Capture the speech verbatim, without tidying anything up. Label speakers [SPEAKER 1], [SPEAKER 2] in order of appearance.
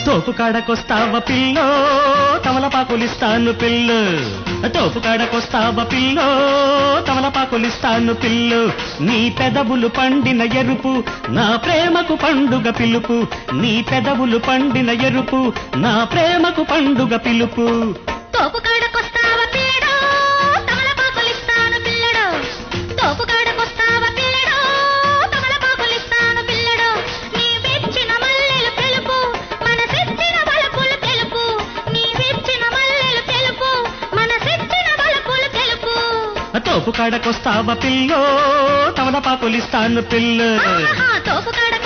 [SPEAKER 1] తోపు కాడకొస్తావ పిల్లో తమలపాకులిస్తాను పిల్లు తోపు కాడకొస్తావ పిల్లో తమలపాకులిస్తాను పిల్లు నీ పెదవులు పండిన ఎరుపు నా ప్రేమకు పండుగ పిలుపు నీ పెదవులు పండిన ఎరుపు నా ప్రేమకు పండుగ పిలుపు
[SPEAKER 2] తోపు కాడకొస్తావ పిల్లడో తమలపాకులిస్తాను పిల్లడో తోపు కాడకొస్తావ పిల్లడో తమలపాకులిస్తాను పిల్లడో నీ వెచ్చిన మల్లెలు తెలుపు మనసిచ్చిన వలపులు తెలుపు నీ వెచ్చిన మల్లెలు తెలుపు మనసిచ్చిన వలపులు తెలుపు
[SPEAKER 1] తోపు కాడకొస్తావ పిల్లో తమలపాకులిస్తాను పిల్లు
[SPEAKER 2] తోపు కాడ